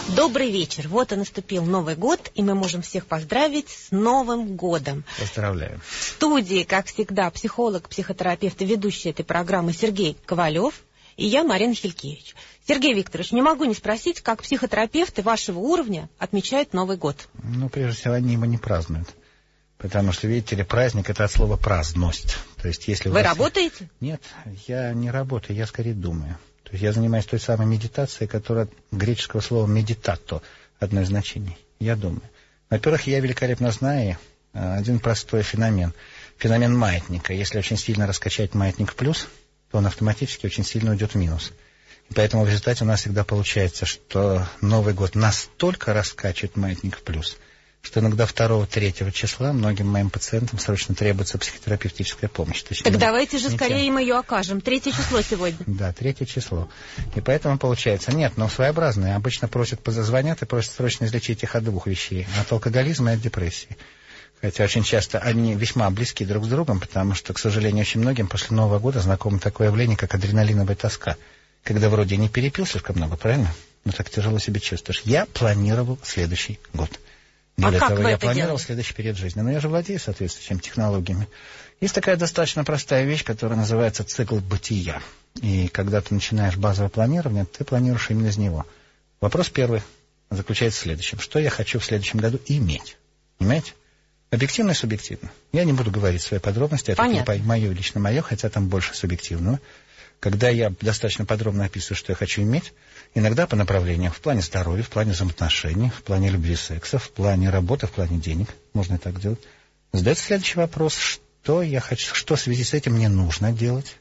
Добрый вечер. Вот и наступил Новый год, и мы можем всех поздравить с Новым годом. Поздравляю. В студии, как всегда, психолог, психотерапевт и ведущий этой программы Сергей Ковалев и я, Марина Хилькевич. Сергей Викторович, не могу не спросить, как психотерапевты вашего уровня отмечают Новый год? Ну, прежде всего, они его не празднуют. Потому что, видите ли, праздник — это от слова «праздность». То есть, если Вы работаете? Нет, я не работаю, я скорее думаю. То есть я занимаюсь той самой медитацией, которая от греческого слова «медитато», одно из значений. Я думаю. Во-первых, я великолепно знаю один простой феномен. Феномен маятника. Если очень сильно раскачать маятник в плюс, то он автоматически очень сильно уйдет в минус. И поэтому в результате у нас всегда получается, что Новый год настолько раскачивает маятник в плюс, что иногда 2-3 числа многим моим пациентам срочно требуется психотерапевтическая помощь. Точнее, так давайте же скорее им ее окажем. 3 число сегодня. Да, 3 число. И поэтому получается, нет, но своеобразные. Обычно звонят и просят срочно излечить их от 2 вещей. От алкоголизма и от депрессии. Хотя очень часто они весьма близки друг с другом, потому что, к сожалению, очень многим после Нового года знакомо такое явление, как адреналиновая тоска. Когда вроде не перепил слишком много, правильно? Но так тяжело себя чувствуешь. Я планировал следующий год. Более того, я планировал следующий период жизни. Но я же владею соответствующими технологиями. Есть такая достаточно простая вещь, которая называется цикл бытия. И когда ты начинаешь базовое планирование, ты планируешь именно из него. Вопрос первый заключается в следующем. Что я хочу в следующем году иметь? Понимаете? Объективно и субъективно. Я не буду говорить свои подробности. Это мое, лично мое, хотя там больше субъективного. Когда я достаточно подробно описываю, что я хочу иметь, иногда по направлениям, в плане здоровья, в плане взаимоотношений, в плане любви, секса, в плане работы, в плане денег, можно и так делать, задается следующий вопрос, что я хочу, что в связи с этим мне нужно делать,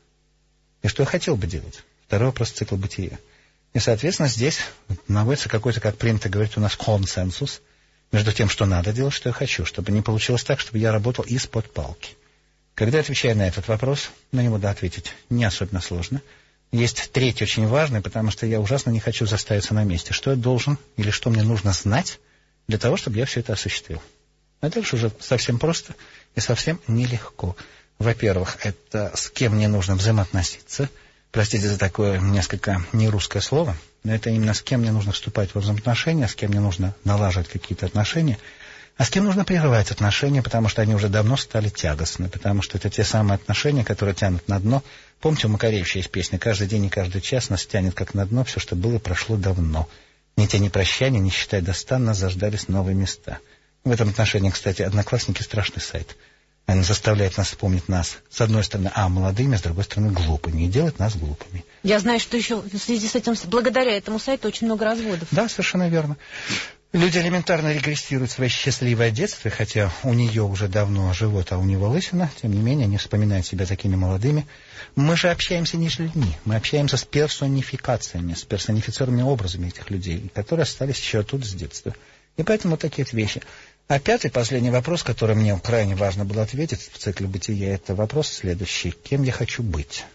и что я хотел бы делать. Второй вопрос — цикл бытия. И, соответственно, здесь наводится какой-то, как принято говорить у нас, консенсус между тем, что надо делать, что я хочу, чтобы не получилось так, чтобы я работал из-под палки. Когда я отвечаю на этот вопрос, на него ответить не особенно сложно. Есть третий, очень важный, потому что я ужасно не хочу заставиться на месте. Что я должен или что мне нужно знать для того, чтобы я все это осуществил. А дальше уже совсем просто и совсем нелегко. Во-первых, это с кем мне нужно взаимоотноситься. Простите за такое несколько нерусское слово, но это именно с кем мне нужно вступать во взаимоотношения, с кем мне нужно налаживать какие-то отношения. А с кем нужно прерывать отношения, потому что они уже давно стали тягостны, потому что это те самые отношения, которые тянут на дно. Помните, у Макаревича есть песня «Каждый день и каждый час нас тянет как на дно, все, что было, прошло давно. Ни тени прощания, ни считай достанно, заждались новые места». В этом отношении, кстати, «Одноклассники» — страшный сайт. Они заставляют нас вспомнить нас, с одной стороны, молодыми, с другой стороны, глупыми, и делать нас глупыми. Я знаю, что еще в связи с этим, благодаря этому сайту, очень много разводов. Да, совершенно верно. Люди элементарно регрессируют свое счастливое детство, хотя у нее уже давно живот, а у него лысина, тем не менее, они вспоминают себя такими молодыми. Мы же общаемся не с людьми, мы общаемся с персонификациями, с персонифицированными образами этих людей, которые остались еще оттуда с детства. И поэтому вот такие вот вещи. А пятый, последний вопрос, который мне крайне важно было ответить в цикле бытия, это вопрос следующий. Кем я хочу быть?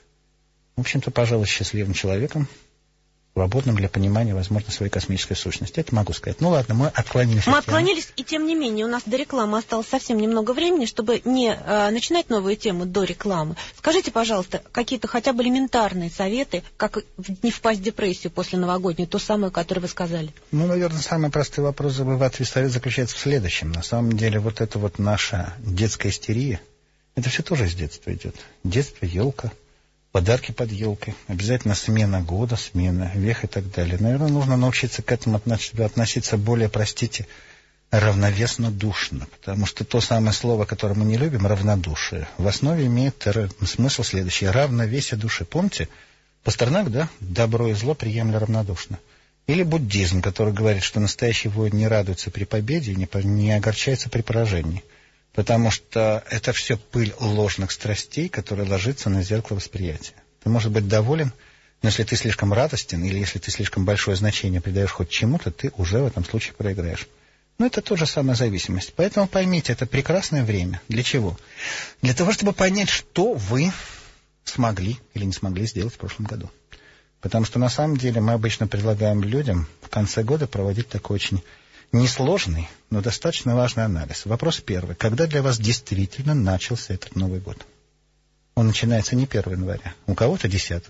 В общем-то, пожалуй, счастливым человеком, свободным для понимания, возможно, своей космической сущности. Это могу сказать. Ну ладно, мы отклонились. Мы отклонились, и тем не менее, у нас до рекламы осталось совсем немного времени, чтобы не начинать новую тему до рекламы. Скажите, пожалуйста, какие-то хотя бы элементарные советы, как не впасть в депрессию после новогодней, то самое, которое вы сказали? Ну, наверное, самый простой вопрос, совет заключается в следующем. На самом деле, вот эта вот наша детская истерия, это все тоже из детства идет. Детство, елка. Подарки под елкой, обязательно смена года, смена вех и так далее. Наверное, нужно научиться к этому относиться более, простите, равновесно, душно. Потому что то самое слово, которое мы не любим, равнодушие, в основе имеет смысл следующий. Равновесие души. Помните? Пастернак, да? Добро и зло приемля равнодушно. Или буддизм, который говорит, что настоящий воин не радуется при победе и не огорчается при поражении. Потому что это все пыль ложных страстей, которая ложится на зеркало восприятия. Ты можешь быть доволен, но если ты слишком радостен, или если ты слишком большое значение придаешь хоть чему-то, ты уже в этом случае проиграешь. Но это тоже самая зависимость. Поэтому поймите, это прекрасное время. Для чего? Для того, чтобы понять, что вы смогли или не смогли сделать в прошлом году. Потому что на самом деле мы обычно предлагаем людям в конце года проводить такой очень несложный, но достаточно важный анализ. Вопрос первый. Когда для вас действительно начался этот Новый год? Он начинается не 1 января. У кого-то 10-го,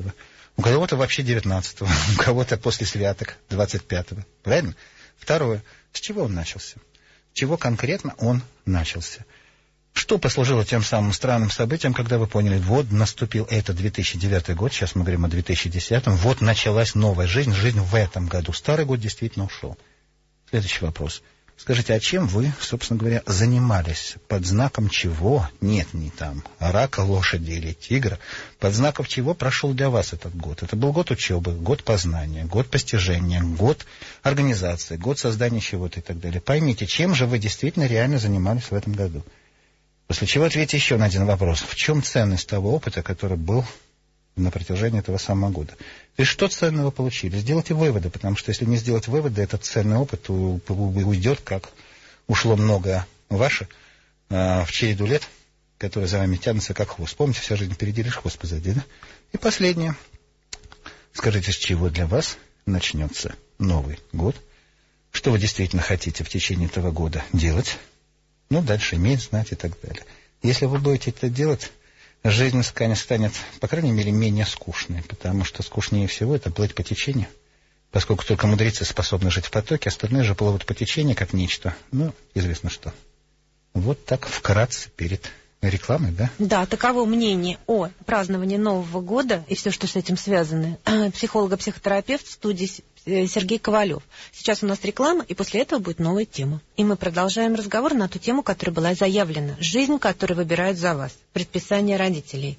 У кого-то вообще 19-го, у кого-то после святок 25-го. Правильно? Второе. С чего он начался? С чего конкретно он начался? Что послужило тем самым странным событием, когда вы поняли, вот наступил это 2009 год, сейчас мы говорим о 2010, вот началась новая жизнь, жизнь в этом году. Старый год действительно ушел. Следующий вопрос. Скажите, а чем вы, собственно говоря, занимались? Под знаком чего? Нет, не там рака, лошади или тигра. Под знаком чего прошел для вас этот год? Это был год учебы, год познания, год постижения, год организации, год создания чего-то и так далее. Поймите, чем же вы действительно реально занимались в этом году? После чего ответьте еще на один вопрос. В чем ценность того опыта, который был на протяжении этого самого года? То есть что ценного получили? Сделайте выводы, потому что если не сделать выводы, этот ценный опыт уйдет, как ушло много ваше в череду лет, которые за вами тянутся как хвост. Помните, вся жизнь впереди, лишь хвост позади, да? И последнее. Скажите, с чего для вас начнется Новый год? Что вы действительно хотите в течение этого года делать? Ну, дальше иметь, знать и так далее. Если вы будете это делать, жизнь станет, по крайней мере, менее скучной, потому что скучнее всего это плыть по течению, поскольку только мудрецы способны жить в потоке, остальные же плывут по течению как нечто. Ну, известно что. Вот так вкратце перед рекламой, да? Да, таково мнение о праздновании Нового года и все, что с этим связано. Психолога-психотерапевт в студии Сергей Ковалев. Сейчас у нас реклама, и после этого будет новая тема. И мы продолжаем разговор на ту тему, которая была заявлена. Жизнь, которую выбирают за вас. Предписание родителей.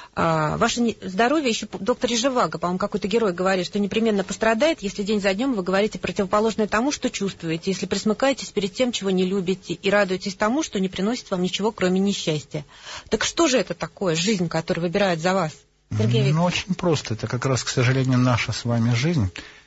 Ваше здоровье, еще доктор Живаго, по-моему, какой-то герой говорит, что непременно пострадает, если день за днем вы говорите противоположное тому, что чувствуете, если присмыкаетесь перед тем, чего не любите, и радуетесь тому, что не приносит вам ничего, кроме несчастья. Так что же это такое, жизнь, которую выбирают за вас? Сергей Викторович. Ну, очень просто. Это как раз, к сожалению, наша с вами жизнь,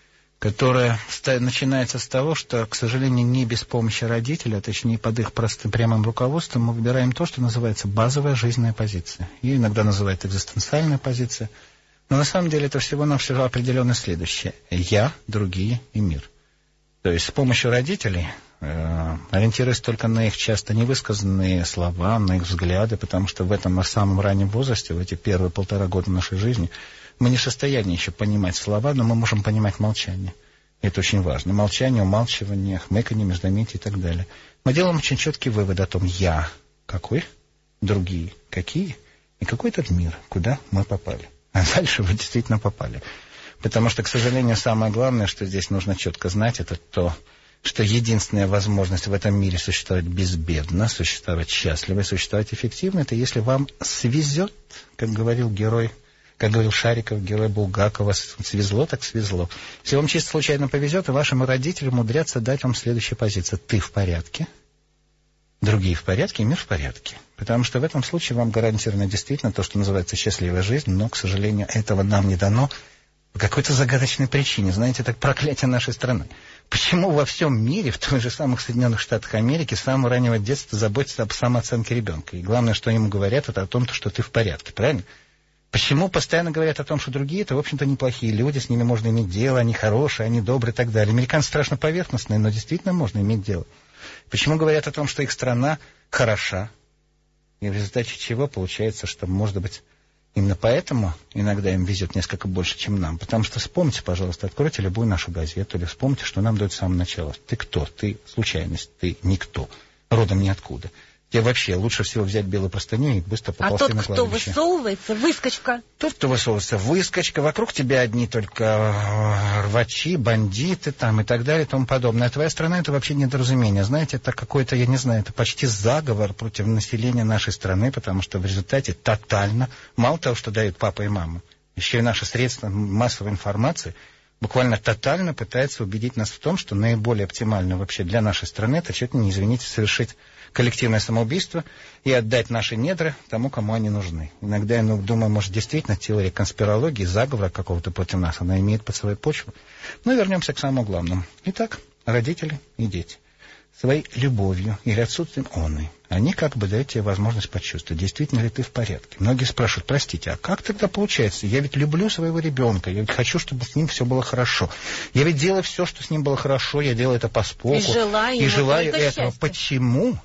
которая начинается с того, что, к сожалению, не без помощи родителей, а точнее под их простым прямым руководством, мы выбираем то, что называется базовая жизненная позиция. Ее иногда называют экзистенциальная позиция. Но на самом деле это всего-навсего определенно следующее. Я, другие и мир. То есть с помощью родителей, ориентируясь только на их часто невысказанные слова, на их взгляды, потому что в этом самом раннем возрасте, в эти первые 1,5 года нашей жизни, мы не в состоянии еще понимать слова, но мы можем понимать молчание. Это очень важно. Молчание, умалчивание, хмыканье, междометие и так далее. Мы делаем очень четкий вывод о том, я какой, другие какие, и какой этот мир, куда мы попали. А дальше вы действительно попали. Потому что, к сожалению, самое главное, что здесь нужно четко знать, это то, что единственная возможность в этом мире существовать безбедно, существовать счастливо, существовать эффективно, это если вам свезет, как говорил герой, как говорил Шариков, герой Булгакова, свезло так свезло. Если вам чисто случайно повезет, и вашим родителям умудрятся дать вам следующую позицию. Ты в порядке, другие в порядке, и мир в порядке. Потому что в этом случае вам гарантировано действительно то, что называется счастливая жизнь, но, к сожалению, этого нам не дано по какой-то загадочной причине. Знаете, это проклятие нашей страны. Почему во всем мире, в той же самых Соединенных Штатах Америки, с самого раннего детства заботятся об самооценке ребенка? И главное, что ему говорят, это о том, что ты в порядке, правильно? Почему постоянно говорят о том, что другие это, в общем-то, неплохие люди, с ними можно иметь дело, они хорошие, они добрые и так далее. Американцы страшно поверхностные, но действительно можно иметь дело. Почему говорят о том, что их страна хороша, и в результате чего получается, что, может быть, именно поэтому иногда им везет несколько больше, чем нам. Потому что вспомните, пожалуйста, откройте любую нашу газету, или вспомните, что нам дают с самого начала. Ты кто? Ты случайность, ты никто, родом ниоткуда. Тебе вообще лучше всего взять белую простыню и быстро поползти на кладбище. А тот, кто высовывается, выскочка. Тот, кто высовывается, выскочка. Вокруг тебя одни только рвачи, бандиты там и так далее и тому подобное. А твоя страна — это вообще недоразумение. Знаете, это какой-то, я не знаю, это почти заговор против населения нашей страны, потому что в результате тотально, мало того, что дают папа и мама, еще и наши средства массовой информации буквально тотально пытаются убедить нас в том, что наиболее оптимально вообще для нашей страны это чуть не, извините, совершить коллективное самоубийство и отдать наши недра тому, кому они нужны. Иногда я думаю, может, действительно теория конспирологии, заговора какого-то против нас, она имеет под собой почву. Но вернемся к самому главному. Итак, родители и дети. Своей любовью или отсутствием оной, они как бы дают тебе возможность почувствовать, действительно ли ты в порядке. Многие спрашивают, простите, а как тогда получается? Я ведь люблю своего ребенка, я ведь хочу, чтобы с ним все было хорошо. Я ведь делаю все, что с ним было хорошо, я делаю это по споку. И желаю этого. Счастья. Почему?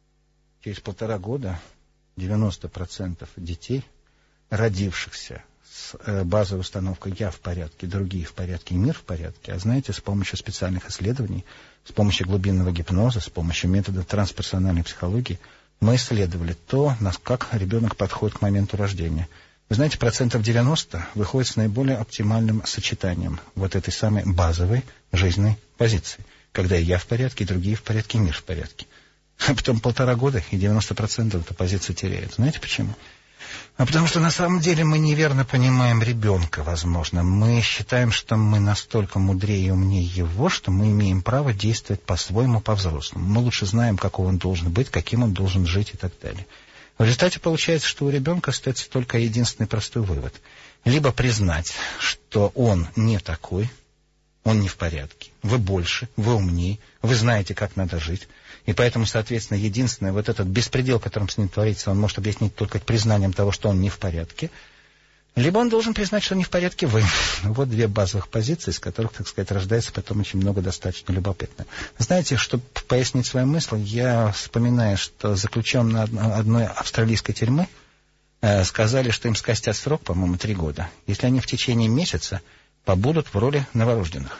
Через 1,5 года 90% детей, родившихся с базовой установкой «я в порядке», другие в порядке и мир в порядке, а знаете, с помощью специальных исследований, с помощью глубинного гипноза, с помощью метода трансперсональной психологии мы исследовали то, как ребенок подходит к моменту рождения. Вы знаете, 90% выходит с наиболее оптимальным сочетанием вот этой самой базовой жизненной позиции, когда и я в порядке, и другие в порядке, и мир в порядке. А потом 1,5 года, и 90% эту позицию теряет. Знаете почему? А потому что на самом деле мы неверно понимаем ребенка, возможно. Мы считаем, что мы настолько мудрее и умнее его, что мы имеем право действовать по-своему, по-взрослому. Мы лучше знаем, каков он должен быть, каким он должен жить и так далее. В результате получается, что у ребенка остается только единственный простой вывод. Либо признать, что он не такой, он не в порядке. Вы больше, вы умнее, вы знаете, как надо жить. И поэтому, соответственно, единственное, вот этот беспредел, которым с ним творится, он может объяснить только признанием того, что он не в порядке. Либо он должен признать, что не в порядке вы. Вот две базовых позиции, из которых, так сказать, рождается потом очень много достаточно любопытного. Знаете, чтобы пояснить свою мысль, я вспоминаю, что заключенные одной австралийской тюрьмы сказали, что им скостят срок, по-моему, 3 года, если они в течение месяца побудут в роли новорожденных.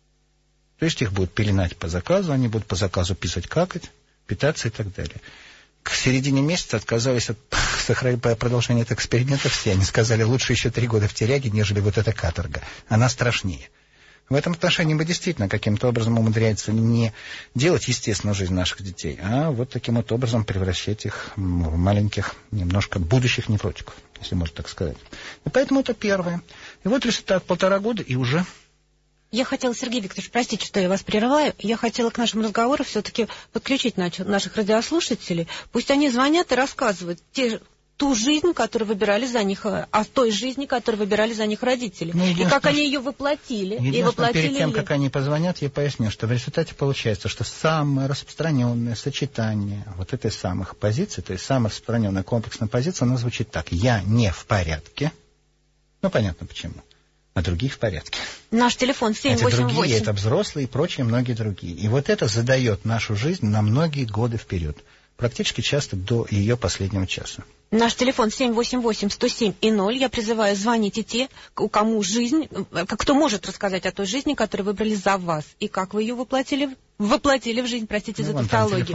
То есть их будут пеленать по заказу, они будут по заказу писать, какать, питаться и так далее. К середине месяца отказались от продолжения этого эксперимента все. Они сказали, лучше еще 3 года в тюряге, нежели вот эта каторга. Она страшнее. В этом отношении мы действительно каким-то образом умудряемся не делать естественную жизнь наших детей, а вот таким вот образом превращать их в маленьких, немножко будущих невротиков, если можно так сказать. И поэтому это первое. И вот результат 1,5 года, и уже... Я хотела, Сергей Викторович, простите, что я вас прерываю, я хотела к нашему разговору все-таки подключить наших радиослушателей. Пусть они звонят и рассказывают ту жизнь, которую выбирали за них, о той жизни, которую выбирали за них родители. И как они ее воплотили. Перед тем, как они позвонят, я поясню, что в результате получается, что самое распространенное сочетание вот этой самых позиций, то есть самая распространенная комплексная позиция, она звучит так. Я не в порядке. Ну, понятно почему. А другие в порядке. Наш телефон 788. Эти другие, это взрослые и прочие многие другие. И вот это задает нашу жизнь на многие годы вперед. Практически часто до ее последнего часа. Наш телефон 788-107-0. Я призываю звонить и те, кому жизнь, кто может рассказать о той жизни, которую выбрали за вас. И как вы ее воплотили в жизнь, простите за тавтологию.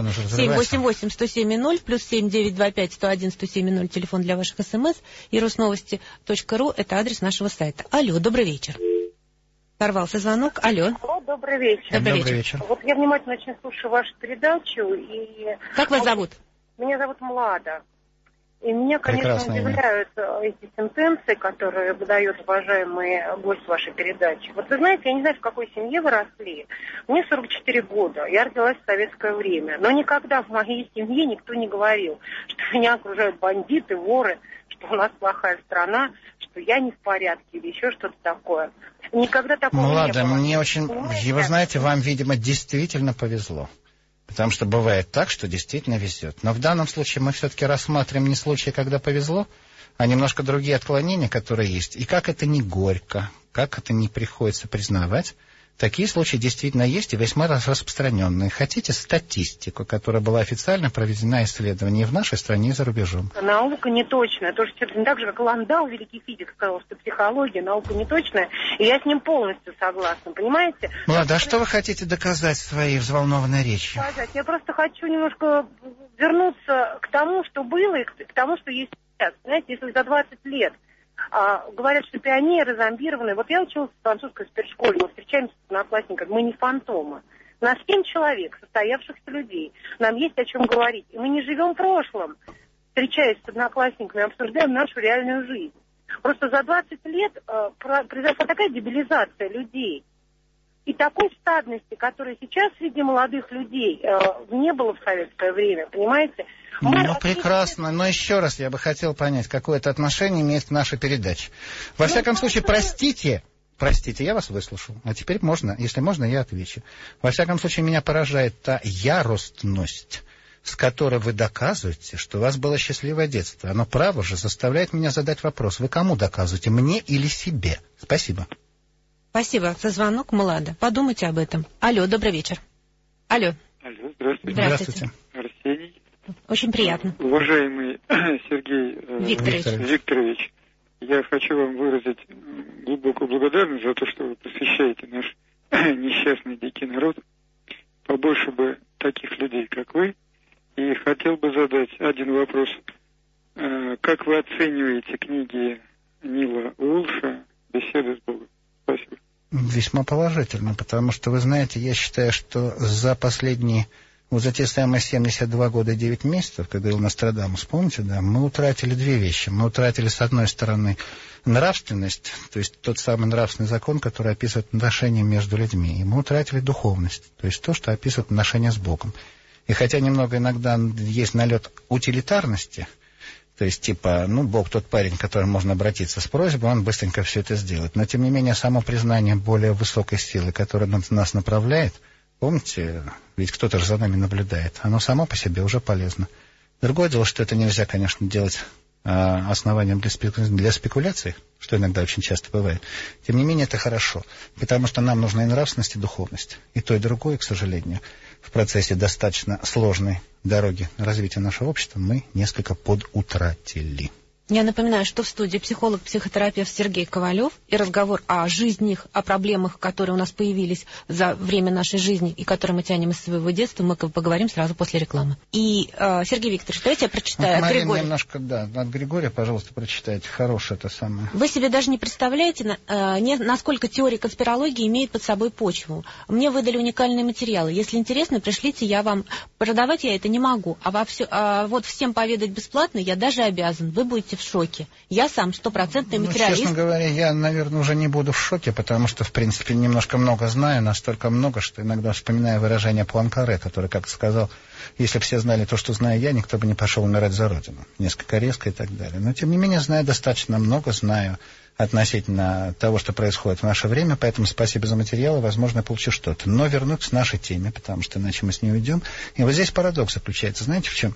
788-107-0 плюс 7925-101-107-0 телефон для ваших СМС и rusnovosti.ru это адрес нашего сайта. Алло, добрый вечер. Сорвался звонок. Алло. Алло, добрый вечер. Добрый вечер. Вот я внимательно очень слушаю вашу передачу. Как вас зовут? Меня зовут Млада. И меня, конечно, удивляют эти сентенции, которые выдает уважаемый гость вашей передачи. Вот вы знаете, я не знаю, в какой семье вы росли. Мне 44 года, я родилась в советское время. Но никогда в моей семье никто не говорил, что меня окружают бандиты, воры, что у нас плохая страна, что я не в порядке или еще что-то такое. Никогда такого не было. Ладно, мне очень... Вы знаете, вам, видимо, действительно повезло. Потому что бывает так, что действительно везет. Но в данном случае мы все-таки рассматриваем не случай, когда повезло, а немножко другие отклонения, которые есть. И как это не горько, как это не приходится признавать, такие случаи действительно есть и весьма распространенные. Хотите статистику, которая была официально проведена исследование и в нашей стране, и за рубежом? Наука неточная. Тоже так же, как Ландау, великий физик, сказал, что психология, наука неточная. И я с ним полностью согласна, понимаете? Ладно, а что вы хотите доказать своей взволнованной речью? Я просто хочу немножко вернуться к тому, что было, и к тому, что есть сейчас. Знаете, если за 20 лет говорят, что пионеры зомбированные. Вот я училась в французской спецшколе, мы встречаемся с одноклассниками, мы не фантомы. У нас 7 человек, состоявшихся людей. Нам есть о чем говорить. И мы не живем прошлым, встречаясь с одноклассниками, обсуждаем нашу реальную жизнь. Просто за 20 лет произошла такая дебилизация людей. И такой стадности, которой сейчас среди молодых людей не было в советское время, понимаете? Прекрасно, но еще раз я бы хотел понять, какое это отношение имеет к нашей передаче. Во всяком случае, простите, я вас выслушал, а теперь можно, если можно, я отвечу. Во всяком случае, меня поражает та яростность, с которой вы доказываете, что у вас было счастливое детство. Оно, право же, заставляет меня задать вопрос, вы кому доказываете, мне или себе? Спасибо. Спасибо за звонок, Млада. Подумайте об этом. Алло, добрый вечер. Алло. Алло, здравствуйте. Здравствуйте. Арсений. Очень приятно. Уважаемый Сергей Викторович, Я хочу вам выразить глубокую благодарность за то, что вы просвещаете наш несчастный дикий народ. Побольше бы таких людей, как вы. И хотел бы задать один вопрос. Как вы оцениваете книги Нила Уолша «Беседы с Богом»? Спасибо. Весьма положительно, потому что, вы знаете, я считаю, что за последние, вот за те самые 72 года и 9 месяцев, как говорил Нострадамус, помните, да, мы утратили две вещи. Мы утратили, с одной стороны, нравственность, то есть тот самый нравственный закон, который описывает отношения между людьми, и мы утратили духовность, то есть то, что описывает отношения с Богом. И хотя немного иногда есть налет утилитарности, то есть, типа, Бог тот парень, к которому можно обратиться с просьбой, он быстренько все это сделает. Но, тем не менее, само признание более высокой силы, которая нас направляет, помните, ведь кто-то же за нами наблюдает, оно само по себе уже полезно. Другое дело, что это нельзя, конечно, делать основанием для спекуляций, что иногда очень часто бывает. Тем не менее, это хорошо, потому что нам нужна и нравственность, и духовность. И то, и другое, к сожалению, в процессе достаточно сложной дороги развития нашего общества мы несколько подутратили. Я напоминаю, что в студии психолог-психотерапевт Сергей Ковалев, и разговор о жизнях, о проблемах, которые у нас появились за время нашей жизни и которые мы тянем из своего детства, мы поговорим сразу после рекламы. И, Сергей Викторович, давайте я прочитаю от Григория. Немножко, да, от Григория, пожалуйста, прочитайте. Хорошее это самое. Вы себе даже не представляете, насколько теория конспирологии имеет под собой почву. Мне выдали уникальные материалы. Если интересно, пришлите, я вам... Продавать я это не могу, вот всем поведать бесплатно я даже обязан. Вы будете в шоке. Я сам стопроцентный материалист. Честно говоря, я, наверное, уже не буду в шоке, потому что, в принципе, немножко много знаю, настолько много, что иногда вспоминаю выражение Пуанкаре, который как-то сказал, если бы все знали то, что знаю я, никто бы не пошел умирать за Родину. Несколько резко и так далее. Но, тем не менее, знаю достаточно много, знаю относительно того, что происходит в наше время, поэтому спасибо за материалы, возможно, я получу что-то. Но вернуться к нашей теме, потому что иначе мы с ней уйдем. И вот здесь парадокс заключается. Знаете, в чем?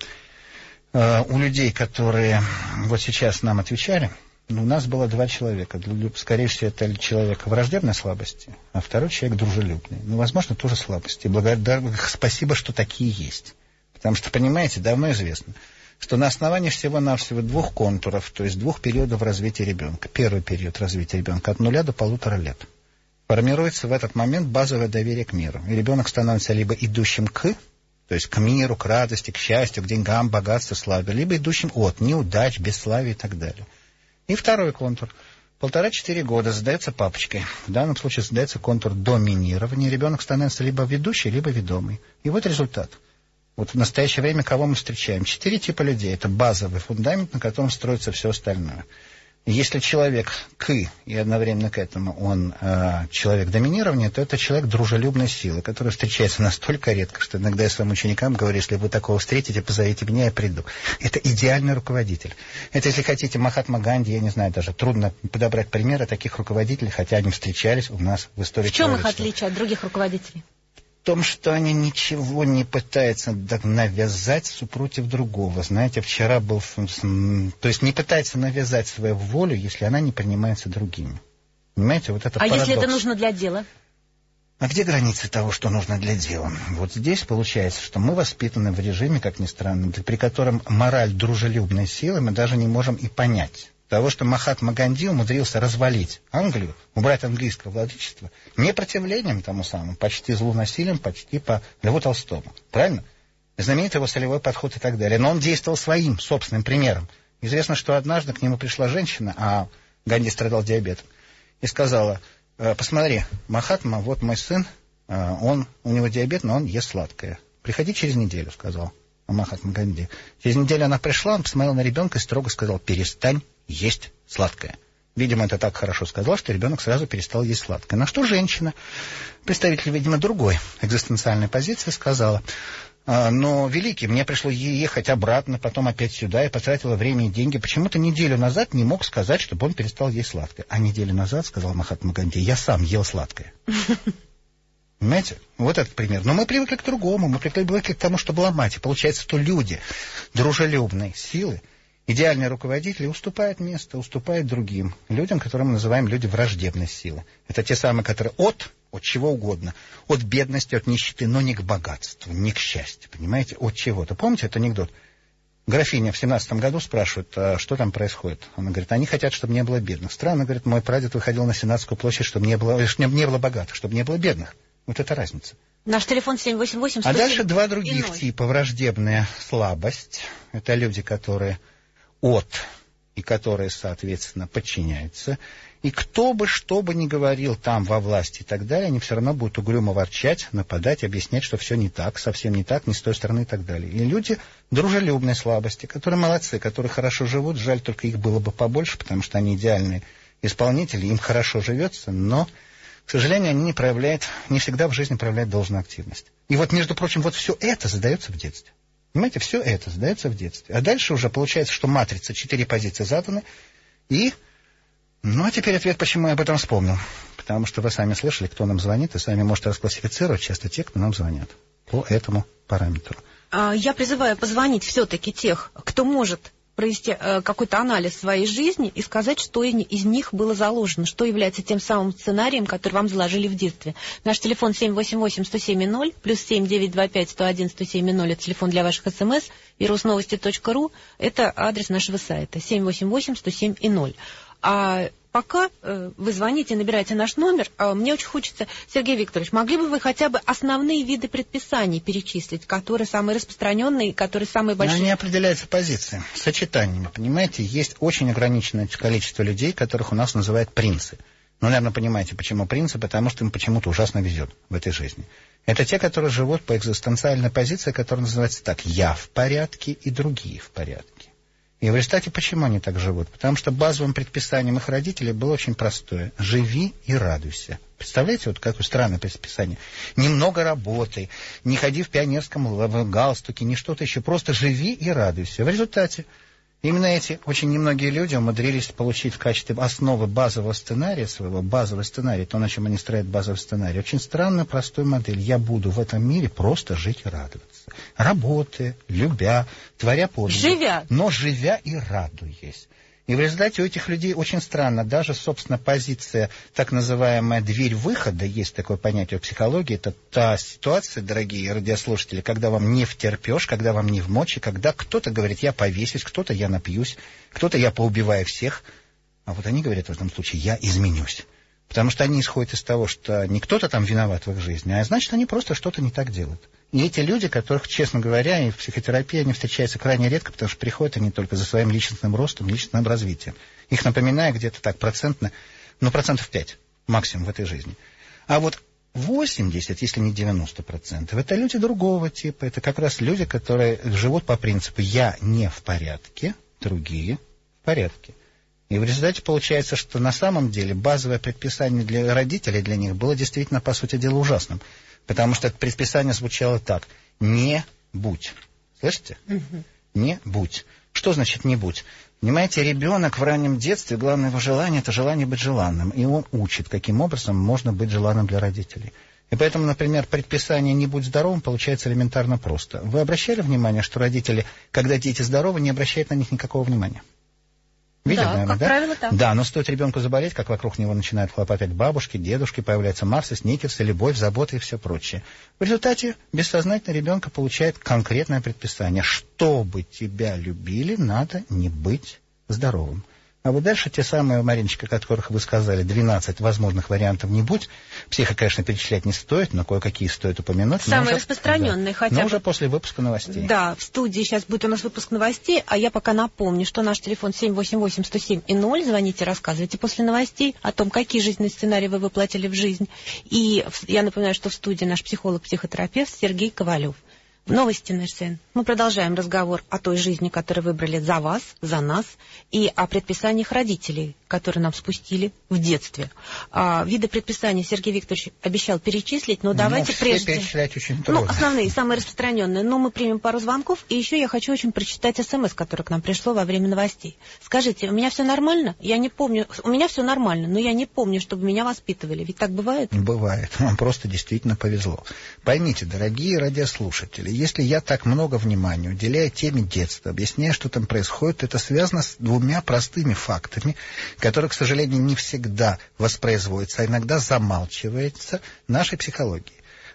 У людей, которые вот сейчас нам отвечали, у нас было два человека. Скорее всего, это человек враждебной слабости, а второй человек дружелюбный. Возможно, тоже слабости. Спасибо, что такие есть. Потому что, понимаете, давно известно, что на основании всего-навсего двух контуров, то есть двух периодов развития ребенка, первый период развития ребенка от 0 до 1,5 лет, формируется в этот момент базовое доверие к миру. И ребенок становится либо идущим к, то есть к миру, к радости, к счастью, к деньгам, богатству, славе, либо идущим от неудач, бесславия и так далее. И второй контур. 1,5-4 года задается папочкой. В данном случае задается контур доминирования. Ребенок становится либо ведущий, либо ведомый. И вот результат. Вот в настоящее время кого мы встречаем? 4 типа людей. Это базовый фундамент, на котором строится все остальное. Если человек к и одновременно к этому он человек доминирования, то это человек дружелюбной силы, который встречается настолько редко, что иногда я своим ученикам говорю, если вы такого встретите, позовите меня, я приду. Это идеальный руководитель. Это, если хотите, Махатма Ганди, я не знаю, даже трудно подобрать примеры таких руководителей, хотя они встречались у нас в истории человечества. В чем их отличие от других руководителей? В том, что они ничего не пытаются навязать против другого. Знаете, вчера был... То есть не пытается навязать свою волю, если она не принимается другими. Понимаете, вот это парадокс. Если это нужно для дела? А где границы того, что нужно для дела? Вот здесь получается, что мы воспитаны в режиме, как ни странно, при котором мораль дружелюбной силы мы даже не можем и понять. Того, что Махатма Ганди умудрился развалить Англию, убрать английское владычество, не противлением тому самому, почти злонасилием, почти по Льву Толстому. Правильно? Знаменитый его солевой подход и так далее. Но он действовал своим собственным примером. Известно, что однажды к нему пришла женщина, а Ганди страдал диабетом, и сказала, посмотри, Махатма, вот мой сын, у него диабет, но он ест сладкое. Приходи через неделю, сказал Махатма Ганди. Через неделю она пришла, он посмотрел на ребенка и строго сказал, перестань есть сладкое. Видимо, это так хорошо сказал, что ребенок сразу перестал есть сладкое. На что женщина, представитель, видимо, другой экзистенциальной позиции, сказала, но, великий, мне пришлось ехать обратно, потом опять сюда, я потратила время и деньги. Почему-то неделю назад не мог сказать, чтобы он перестал есть сладкое. А неделю назад, сказал Махатма Ганди, я сам ел сладкое. Понимаете? Вот этот пример. Но мы привыкли к другому, мы привыкли к тому, чтобы ломать. И получается, что люди дружелюбной силы, идеальные руководители уступают место, уступают другим людям, которые мы называем люди враждебной силы. Это те самые, которые от чего угодно, от бедности, от нищеты, но не к богатству, не к счастью, понимаете, от чего-то. Помните этот анекдот? Графиня в 17 году спрашивает, что там происходит. Она говорит, они хотят, чтобы не было бедных. Странно, говорит, мой прадед выходил на Сенатскую площадь, чтобы не было богатых, чтобы не было бедных. Вот это разница. Наш телефон 788-107. А дальше два других типа. Враждебная слабость. Это люди, которые и которые, соответственно, подчиняются. И кто бы что бы ни говорил там во власти и так далее, они все равно будут угрюмо ворчать, нападать, объяснять, что все не так, совсем не так, не с той стороны и так далее. И люди дружелюбной слабости, которые молодцы, которые хорошо живут, жаль, только их было бы побольше, потому что они идеальные исполнители, им хорошо живется, но, к сожалению, они не всегда в жизни проявляют должную активность. И вот, между прочим, вот все это задается в детстве. Понимаете, все это задается в детстве. А дальше уже получается, что матрица, 4 позиции заданы, и... Ну, а теперь ответ, почему я об этом вспомнил. Потому что вы сами слышали, кто нам звонит, и сами можете расклассифицировать часто те, кто нам звонят по этому параметру. Я призываю позвонить все-таки тех, кто может провести какой-то анализ своей жизни и сказать, что из них было заложено, что является тем самым сценарием, который вам заложили в детстве. Наш телефон 788-107-0, плюс 7-925-101-107-0, это телефон для ваших СМС, и rusnovosti.ru, это адрес нашего сайта, 788-107-0. А пока вы звоните, набираете наш номер, мне очень хочется, Сергей Викторович, могли бы вы хотя бы основные виды предписаний перечислить, которые самые распространенные, которые самые большие? Они определяются позициями, сочетаниями, понимаете? Есть очень ограниченное количество людей, которых у нас называют принцы. Ну, наверное, понимаете, почему принцы, потому что им почему-то ужасно везет в этой жизни. Это те, которые живут по экзистенциальной позиции, которая называется так: «я в порядке» и «другие в порядке». И в результате почему они так живут? Потому что базовым предписанием их родителей было очень простое: живи и радуйся. Представляете, вот какое странное предписание? Немного работай, не ходи в пионерском галстуке, не что-то еще, просто живи и радуйся. В результате именно эти очень немногие люди умудрились получить в качестве основы базового сценария, то, на чем они строят базовый сценарий, очень странную, простую модель. Я буду в этом мире просто жить и радоваться. Работая, любя, творя подвиги. Но живя и радуясь. И в результате у этих людей очень странно, даже, собственно, позиция, так называемая дверь выхода, есть такое понятие в психологии, это та ситуация, дорогие радиослушатели, когда вам не втерпешь, когда вам не в мочи, когда кто-то говорит, я повесюсь, кто-то я напьюсь, кто-то я поубиваю всех, а вот они говорят в этом случае, я изменюсь. Потому что они исходят из того, что не кто-то там виноват в их жизни, а значит, они просто что-то не так делают. И эти люди, которых, честно говоря, и в психотерапии они встречаются крайне редко, потому что приходят они только за своим личностным ростом, личностным развитием. Их, напоминаю, где-то так процентно, 5% максимум в этой жизни. А вот 80, если не 90%, это люди другого типа. Это как раз люди, которые живут по принципу «я не в порядке, другие в порядке». И в результате получается, что на самом деле базовое предписание для родителей, для них, было действительно, по сути дела, ужасным. Потому что это предписание звучало так: «не будь». Слышите? Не будь. Что значит «не будь»? Понимаете, ребенок в раннем детстве, главное его желание — это желание быть желанным. И он учит, каким образом можно быть желанным для родителей. И поэтому, например, предписание «не будь здоровым» получается элементарно просто. Вы обращали внимание, что родители, когда дети здоровы, не обращают на них никакого внимания? Видят, да, наверное, как правило, так. Да, но стоит ребенку заболеть, как вокруг него начинают хлопотать бабушки, дедушки, появляются Марсы, Сникерсы, любовь, забота и все прочее. В результате бессознательно ребенка получает конкретное предписание: чтобы тебя любили, надо не быть здоровым. А вот дальше те самые, Мариночка, о которых вы сказали, 12 возможных вариантов «не будь». Психо, конечно, перечислять не стоит, но кое-какие стоит упомянуть. Самые распространенные, да, хотя бы. Но уже после выпуска новостей. Да, в студии сейчас будет у нас выпуск новостей, а я пока напомню, что наш телефон 788-107-0. Звоните, рассказывайте после новостей о том, какие жизненные сценарии вы воплотили в жизнь. И я напоминаю, что в студии наш психолог-психотерапевт Сергей Ковалев. Новости, наш сын. Мы продолжаем разговор о той жизни, которую выбрали за вас, за нас, и о предписаниях родителей, которые нам спустили в детстве. Виды предписаний Сергей Викторович обещал перечислить, но давайте прежде... перечислять очень трудно. Основные, самые распространенные. Но мы примем пару звонков, и еще я хочу очень прочитать СМС, которое к нам пришло во время новостей. Скажите, у меня все нормально? Я не помню. У меня все нормально, но я не помню, чтобы меня воспитывали. Ведь так бывает? Бывает. Вам просто действительно повезло. Поймите, дорогие радиослушатели, если я так много внимания уделяю теме детства, объясняю, что там происходит, это связано с двумя простыми фактами, которые, к сожалению, не всегда воспроизводятся, а иногда замалчиваются нашей психологией.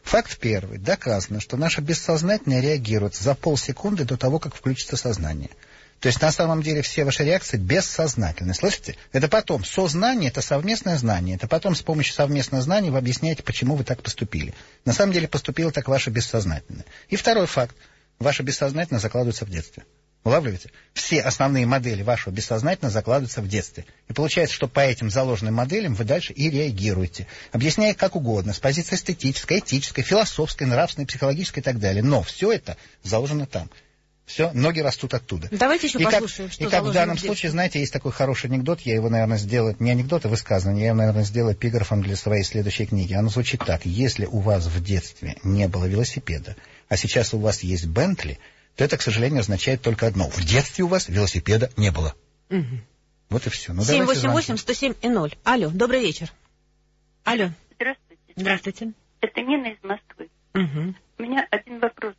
Факт первый. Доказано, что наше бессознательное реагирует за полсекунды до того, как включится сознание. То есть на самом деле все ваши реакции бессознательны. Слышите? Это потом. Сознание — это совместное знание. Это потом с помощью совместного знания вы объясняете, почему вы так поступили. На самом деле поступило так ваше бессознательное. И второй факт. Ваше бессознательное закладывается в детстве. Улавливаете? Все основные модели вашего бессознательного закладываются в детстве. И получается, что по этим заложенным моделям вы дальше и реагируете. Объясняя как угодно, с позиции эстетической, этической, философской, нравственной, психологической и так далее. Но все это заложено там. Все, ноги растут оттуда. Давайте еще послушаем, что и как в данном случае, знаете, есть такой хороший анекдот, я его, наверное, сделаю, не анекдот, а высказывание, я его, наверное, сделаю эпиграфом для своей следующей книги. Оно звучит так. Если у вас в детстве не было велосипеда, а сейчас у вас есть Бентли, то это, к сожалению, означает только одно. В детстве у вас велосипеда не было. Угу. Вот и все. 788-107-0. Алло, добрый вечер. Алло. Здравствуйте. Здравствуйте. Это Нина из Москвы. Угу. У меня один вопрос.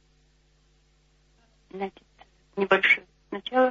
Значит, небольшой. Сначала,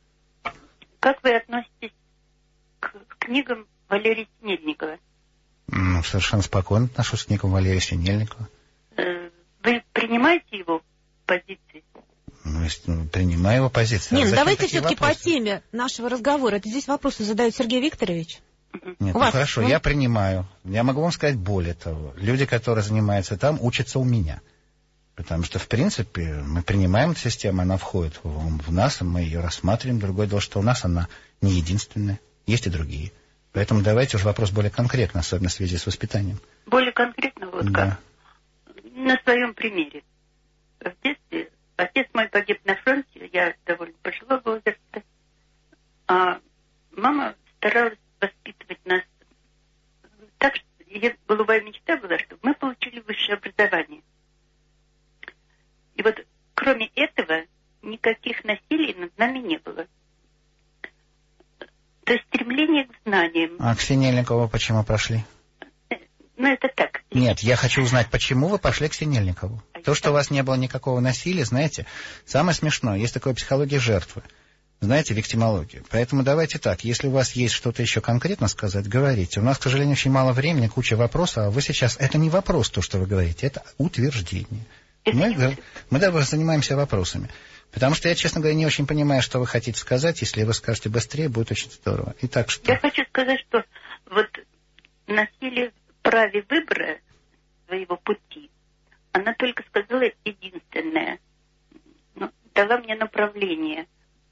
как вы относитесь к книгам Валерия Синельникова? Ну, совершенно спокойно отношусь к книгам Валерия Синельникова. Вы принимаете его позиции? Принимаю его позицию. Нет, давайте все-таки по теме нашего разговора. Это здесь вопросы задает Сергей Викторович. Нет, ну хорошо, я принимаю. Я могу вам сказать более того. Люди, которые занимаются там, учатся у меня. Потому что, в принципе, мы принимаем эту систему, она входит в нас, и мы ее рассматриваем. Другое дело, что у нас она не единственная. Есть и другие. Поэтому давайте уже вопрос более конкретно, особенно в связи с воспитанием. Более конкретно, вот да. Как? На своем примере. В детстве отец мой погиб на фронте, я довольно пожилого возраста, а мама старалась воспитывать нас так, что ее голубая мечта была, чтобы мы получили высшее образование. И вот кроме этого никаких насилий над нами не было. То есть стремление к знаниям. А к Синельникову почему прошли? Ну, это так. Нет, я хочу узнать, почему вы пошли к Синельникову. То, что у вас не было никакого насилия, знаете, самое смешное, есть такая психология жертвы. Знаете, виктимология. Поэтому давайте так, если у вас есть что-то еще конкретно сказать, говорите. У нас, к сожалению, очень мало времени, куча вопросов, а вы сейчас... Это не вопрос, то, что вы говорите, это утверждение. Мы даже занимаемся вопросами. Потому что я, честно говоря, не очень понимаю, что вы хотите сказать. Если вы скажете быстрее, будет очень здорово. Итак, что? Я хочу сказать, что вот насилие в праве выбора своего пути, она только сказала единственное. Ну, дала мне направление,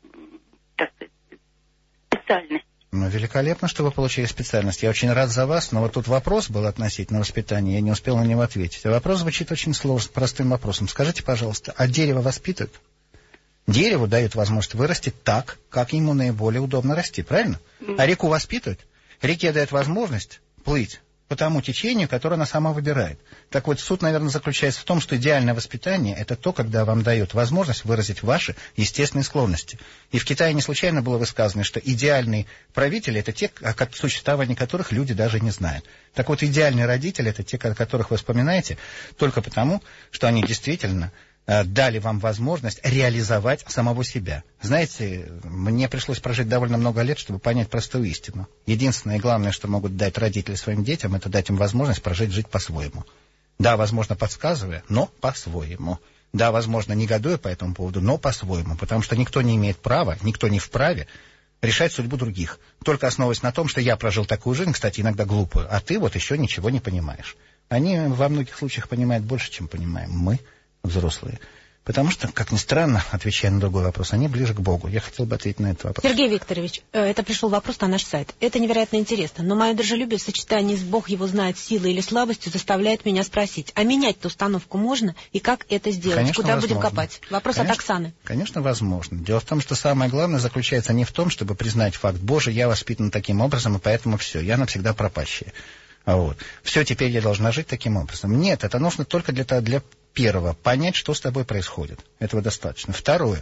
так сказать, специальность. Ну, великолепно, что вы получили специальность. Я очень рад за вас, но вот тут вопрос был относительно воспитания, я не успел на него ответить. А вопрос звучит очень сложно, простым вопросом. Скажите, пожалуйста, а дерево воспитывают? Дереву дают возможность вырасти так, как ему наиболее удобно расти, правильно? А реку воспитывают? Реке дают возможность плыть по тому течению, которое она сама выбирает. Так вот, суть, наверное, заключается в том, что идеальное воспитание – это то, когда вам дают возможность выразить ваши естественные склонности. И в Китае не случайно было высказано, что идеальные правители – это те, о существовании которых люди даже не знают. Так вот, идеальные родители – это те, о которых вы вспоминаете, только потому, что они действительно дали вам возможность реализовать самого себя. Знаете, мне пришлось прожить довольно много лет, чтобы понять простую истину. Единственное и главное, что могут дать родители своим детям, это дать им возможность прожить жизнь по-своему. Да, возможно, подсказывая, но по-своему. Да, возможно, негодуя по этому поводу, но по-своему. Потому что никто не имеет права, никто не вправе решать судьбу других. Только основываясь на том, что я прожил такую жизнь, кстати, иногда глупую, а ты вот еще ничего не понимаешь. Они во многих случаях понимают больше, чем понимаем мы, взрослые. Потому что, как ни странно, отвечая на другой вопрос, они ближе к Богу. Я хотел бы ответить на этот вопрос. Сергей Викторович, это пришел вопрос на наш сайт. Это невероятно интересно, но мое дружелюбие в сочетании с Бог его знает силой или слабостью заставляет меня спросить, а менять-то установку можно и как это сделать? Конечно, куда возможно. будем копать? Вопрос Конечно, от Оксаны. Конечно, возможно. Дело в том, что самое главное заключается не в том, чтобы признать факт, Боже, я воспитан таким образом, и поэтому все, я навсегда пропащая. Вот. Все, теперь я должна жить таким образом. Нет, это нужно только для первого, понять, что с тобой происходит. Этого достаточно. Второе,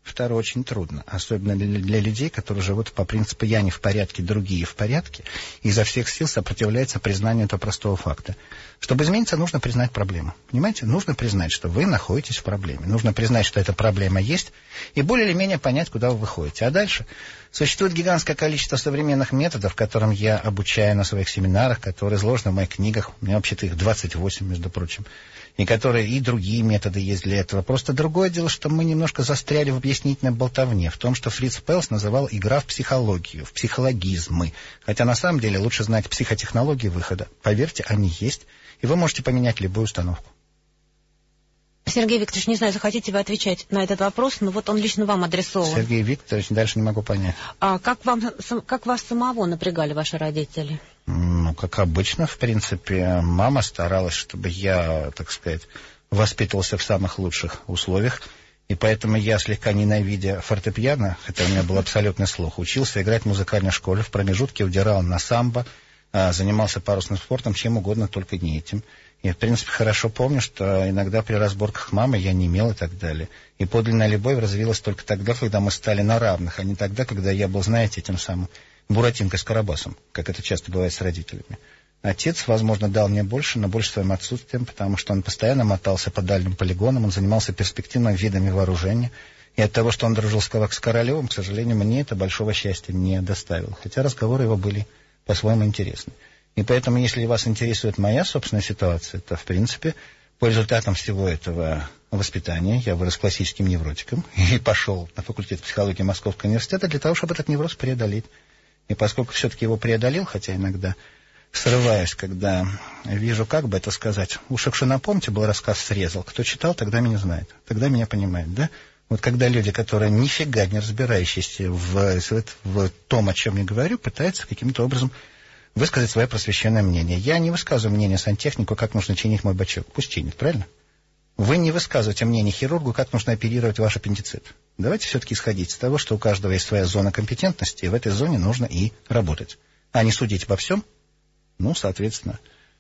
Второе, очень трудно. Особенно для людей, которые живут по принципу «я не в порядке, другие в порядке», и изо всех сил сопротивляются признанию этого простого факта. Чтобы измениться, нужно признать проблему. Понимаете? Нужно признать, что вы находитесь в проблеме. Нужно признать, что эта проблема есть, и более или менее понять, куда вы выходите. А дальше существует гигантское количество современных методов, которым я обучаю на своих семинарах, которые изложены в моих книгах. У меня вообще-то их 28, между прочим. И которые и другие методы есть для этого. Просто другое дело, что мы немножко застряли в объяснительной болтовне, в том, что Фриц Пелс называл игра в психологию, в психологизмы. Хотя на самом деле лучше знать психотехнологии выхода. Поверьте, они есть, и вы можете поменять любую установку. Сергей Викторович, не знаю, захотите вы отвечать на этот вопрос, но вот он лично вам адресован. Сергей Викторович, дальше не могу понять. А как вас самого напрягали ваши родители? Ну, как обычно, в принципе, мама старалась, чтобы я, так сказать, воспитывался в самых лучших условиях. И поэтому я, слегка ненавидя фортепиано, хотя у меня был абсолютный слух, учился играть в музыкальной школе, в промежутке удирал на самбо, занимался парусным спортом, чем угодно, только не этим. И, в принципе, хорошо помню, что иногда при разборках мамы я не имел и так далее. И подлинная любовь развилась только тогда, когда мы стали на равных, а не тогда, когда я был, знаете, тем самым Буратинкой с Карабасом, как это часто бывает с родителями. Отец, возможно, дал мне больше, но больше своим отсутствием, потому что он постоянно мотался по дальним полигонам, он занимался перспективными видами вооружения. И от того, что он дружил с Королевым, к сожалению, мне это большого счастья не доставило. Хотя разговоры его были по-своему интересны. И поэтому, если вас интересует моя собственная ситуация, то, в принципе, по результатам всего этого воспитания я вырос классическим невротиком и пошел на факультет психологии Московского университета для того, чтобы этот невроз преодолеть. И поскольку все-таки его преодолел, хотя иногда срываюсь, когда вижу, как бы это сказать. Уж что напомните, был рассказ «Срезал». Кто читал, тогда меня знает, тогда меня понимает, да? Вот когда люди, которые нифига не разбирающиеся в том, о чем я говорю, пытаются каким-то образом высказать свое просвещенное мнение. Я не высказываю мнение сантехнику, как нужно чинить мой бачок. Пусть чинит, правильно? Вы не высказываете мнение хирургу, как нужно оперировать ваш аппендицит. Давайте все-таки исходить из того, что у каждого есть своя зона компетентности, и в этой зоне нужно и работать. А не судить обо всем, ну, соответственно,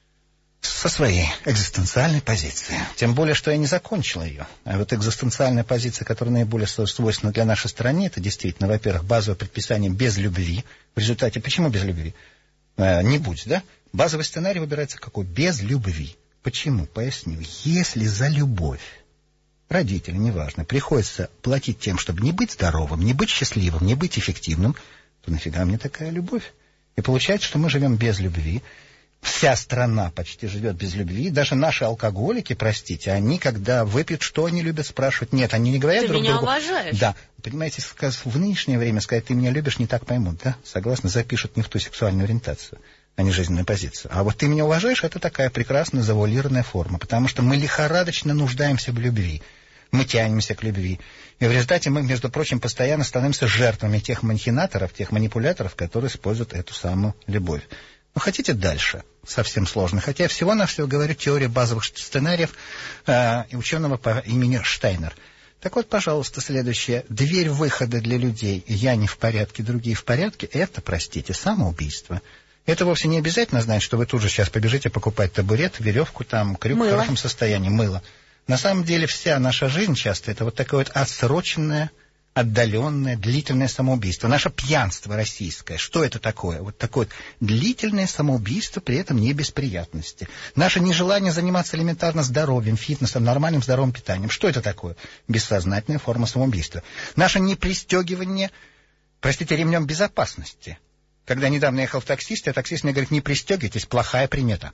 со своей экзистенциальной позиции. Тем более, что я не закончил ее. А вот экзистенциальная позиция, которая наиболее свойственна для нашей страны, это действительно, во-первых, базовое предписание без любви. В результате, почему без любви? Не будь, да? Базовый сценарий выбирается какой? Без любви. Почему? Поясню. Если за любовь родители, неважно, приходится платить тем, чтобы не быть здоровым, не быть счастливым, не быть эффективным, то нафига мне такая любовь? И получается, что мы живем без любви. Вся страна почти живет без любви. Даже наши алкоголики, простите, они, когда выпьют, что они любят, спрашивают. Нет, они не говорят друг другу. Ты меня уважаешь. Да. Понимаете, в нынешнее время сказать, ты меня любишь, не так поймут, да? Согласны, запишут не в ту сексуальную ориентацию, а не жизненную позицию. А вот ты меня уважаешь, это такая прекрасная завуалированная форма, потому что мы лихорадочно нуждаемся в любви. Мы тянемся к любви. И в результате мы, между прочим, постоянно становимся жертвами тех махинаторов, тех манипуляторов, которые используют эту самую любовь. Ну, хотите дальше? Совсем сложно. Хотя я всего-навсего говорю теория базовых сценариев ученого по имени Штайнер. Так вот, пожалуйста, следующее. Дверь выхода для людей «я не в порядке, другие в порядке» — это, простите, самоубийство. Это вовсе не обязательно знать, что вы тут же сейчас побежите покупать табурет, веревку, там, крюк в хорошем состоянии, мыло. На самом деле вся наша жизнь часто это вот такое вот отсроченное, отдаленное, длительное самоубийство. Наше пьянство российское, что это такое? Вот такое вот длительное самоубийство, при этом не без приятности. Наше нежелание заниматься элементарно здоровьем, фитнесом, нормальным здоровым питанием. Что это такое? Бессознательная форма самоубийства. Наше непристегивание, простите, ремнем безопасности. Когда недавно ехал в таксисте, а таксист мне говорит, не пристегивайтесь, плохая примета.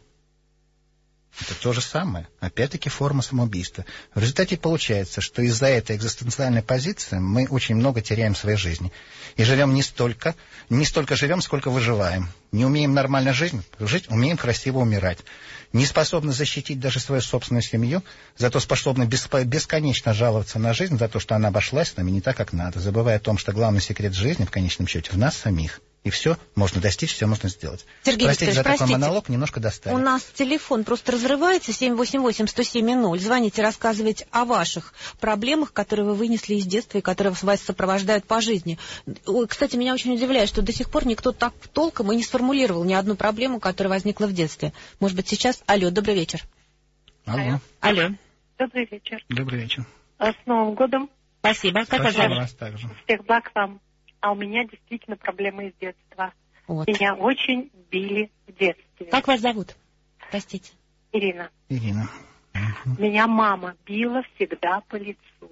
Это то же самое. Опять-таки форма самоубийства. В результате получается, что из-за этой экзистенциальной позиции мы очень много теряем в своей жизни. И живем не столько живем, сколько выживаем. Не умеем нормально жить, умеем красиво умирать. Не способны защитить даже свою собственную семью, зато способны бесконечно жаловаться на жизнь за то, что она обошлась с нами не так, как надо, забывая о том, что главный секрет жизни, в конечном счете, в нас самих. И все можно достичь, все можно сделать. Сергей простите Викторович, за такой монолог, немножко достали. У нас телефон просто разрывается, 788-107-0. Звоните, рассказывайте о ваших проблемах, которые вы вынесли из детства и которые вас сопровождают по жизни. Кстати, меня очень удивляет, что до сих пор никто так толком и не сформулировал ни одну проблему, которая возникла в детстве. Может быть, сейчас? Алло, добрый вечер. Алло. Алло. Добрый вечер. Добрый вечер. С Новым годом. Спасибо. Как вас Спасибо зовут? вас также. Всех благ вам. А у меня действительно проблемы из детства. Вот. Меня очень били в детстве. Как вас зовут? Простите. Ирина. Ирина. Меня мама била всегда по лицу.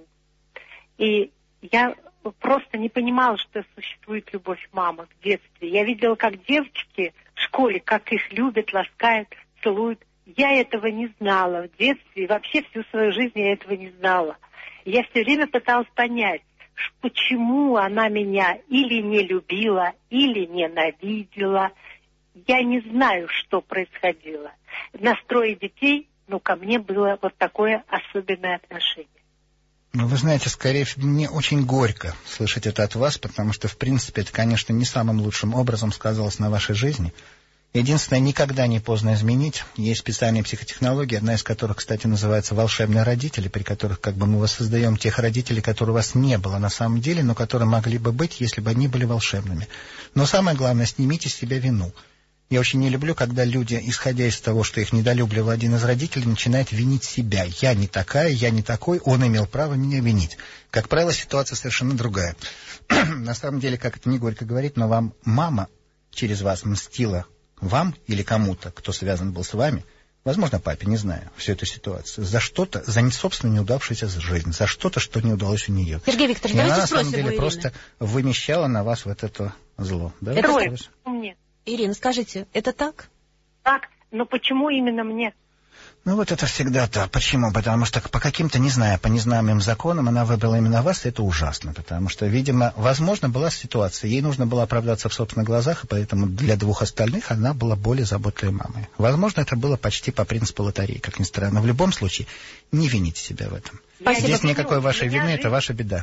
И я просто не понимала, что существует любовь мамы в детстве. Я видела, как девочки в школе, как их любят, ласкают, целуют. Я этого не знала в детстве, и вообще всю свою жизнь я этого не знала. И я все время пыталась понять, почему она меня или не любила, или ненавидела. Я не знаю, что происходило. В настрое детей, ко мне было вот такое особенное отношение. Ну, вы знаете, скорее всего, мне очень горько слышать это от вас, потому что, в принципе, это, конечно, не самым лучшим образом сказалось на вашей жизни. Единственное, никогда не поздно изменить. Есть специальные психотехнологии, одна из которых, кстати, называется «волшебные родители», при которых мы воссоздаем тех родителей, которые у вас не было на самом деле, но которые могли бы быть, если бы они были волшебными. Но самое главное, снимите с себя вину. Я очень не люблю, когда люди, исходя из того, что их недолюбливал один из родителей, начинают винить себя. Я не такая, я не такой, он имел право меня винить. Как правило, ситуация совершенно другая. На самом деле, как это не горько говорить, но вам мама через вас мстила вам или кому-то, кто связан был с вами, возможно, папе, не знаю, всю эту ситуацию, за что-то, за собственно неудавшуюся жизнь, за что-то, что не удалось у нее. Сергей Викторович, и давайте она, на спросим самом деле, у просто вымещала на вас вот это зло. Это Мне. Ирина, скажите, это так? Так, но почему именно мне? Ну вот это всегда так. Почему? Потому что по каким-то, не знаю, по незнаемым законам она выбрала именно вас, и это ужасно. Потому что, видимо, возможно, была ситуация, ей нужно было оправдаться в собственных глазах, и поэтому для двух остальных она была более заботливой мамой. Возможно, это было почти по принципу лотереи, как ни странно. В любом случае, не вините себя в этом. Спасибо. Здесь никакой вашей вины, это ваша беда.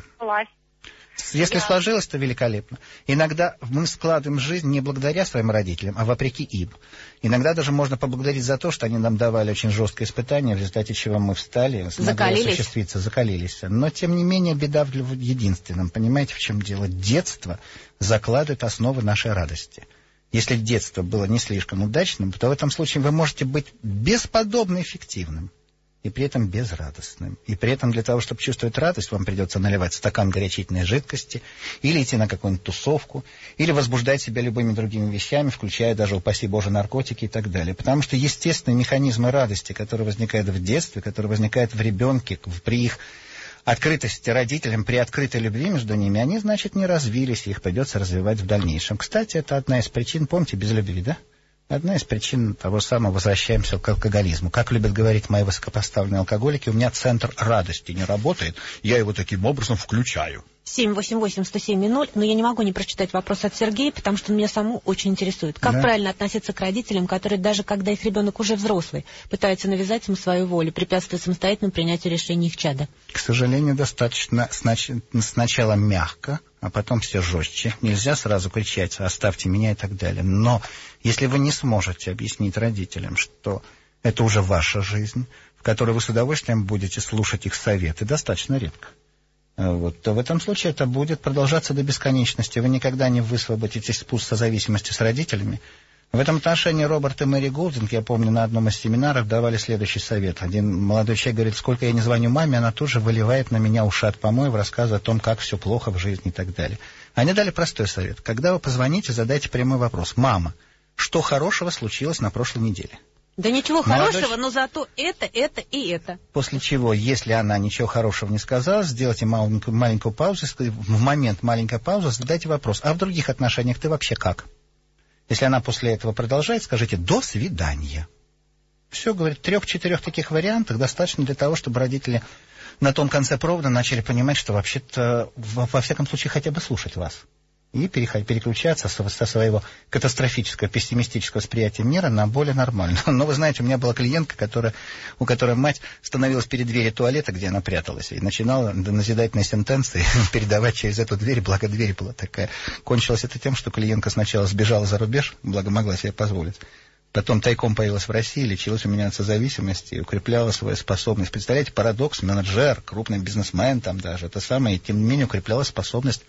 Если сложилось, то великолепно. Иногда мы складываем жизнь не благодаря своим родителям, а вопреки им. Иногда даже можно поблагодарить за то, что они нам давали очень жесткое испытание, в результате чего мы встали, смогли осуществиться, закалились. Но, тем не менее, беда в единственном. Понимаете, в чем дело? Детство закладывает основы нашей радости. Если детство было не слишком удачным, то в этом случае вы можете быть бесподобно эффективным. И при этом безрадостным. И при этом для того, чтобы чувствовать радость, вам придется наливать стакан горячительной жидкости, или идти на какую-нибудь тусовку, или возбуждать себя любыми другими вещами, включая даже, упаси Боже, наркотики и так далее. Потому что естественные механизмы радости, которые возникают в детстве, которые возникают в ребенке, при их открытости родителям, при открытой любви между ними, они, значит, не развились, и их придется развивать в дальнейшем. Кстати, это одна из причин, помните, без любви, да? Одна из причин того самого, возвращаемся к алкоголизму. Как любят говорить мои высокопоставленные алкоголики, у меня центр радости не работает, я его таким образом включаю. 788-107-0, но я не могу не прочитать вопрос от Сергея, потому что он меня саму очень интересует. Как правильно относиться к родителям, которые даже когда их ребенок уже взрослый, пытаются навязать ему свою волю, препятствуя самостоятельному принятию решений их чада? К сожалению, достаточно сначала мягко, а потом все жестче. Нельзя сразу кричать «оставьте меня» и так далее. Но если вы не сможете объяснить родителям, что это уже ваша жизнь, в которой вы с удовольствием будете слушать их советы, достаточно редко, то в этом случае это будет продолжаться до бесконечности. Вы никогда не высвободитесь из пуст созависимости с родителями. В этом отношении Роберт и Мэри Голдинг, я помню, на одном из семинаров давали следующий совет. Один молодой человек говорит: сколько я не звоню маме, она тоже выливает на меня ушат помоев, рассказывая о том, как все плохо в жизни и так далее. Они дали простой совет. Когда вы позвоните, задайте прямой вопрос: мама, что хорошего случилось на прошлой неделе? Да ничего хорошего, но зато это и это. После чего, если она ничего хорошего не сказала, сделайте маленькую паузу, в момент маленькой паузы задайте вопрос: а в других отношениях ты вообще как? Если она после этого продолжает, скажите «до свидания». Все, говорит, 3-4 таких вариантов достаточно для того, чтобы родители на том конце провода начали понимать, что вообще-то, во всяком случае, хотя бы слушать вас. И переключаться со своего катастрофического, пессимистического восприятия мира на более нормальное. Но вы знаете, у меня была клиентка, у которой мать становилась перед дверью туалета, где она пряталась, и начинала назидательные сентенции передавать через эту дверь, благо дверь была такая. Кончилось это тем, что клиентка сначала сбежала за рубеж, благо могла себе позволить. Потом тайком появилась в России, лечилась у меня от созависимости, укрепляла свою способность. Представляете, парадокс, менеджер, крупный бизнесмен там даже, это самое, и тем не менее укрепляла способность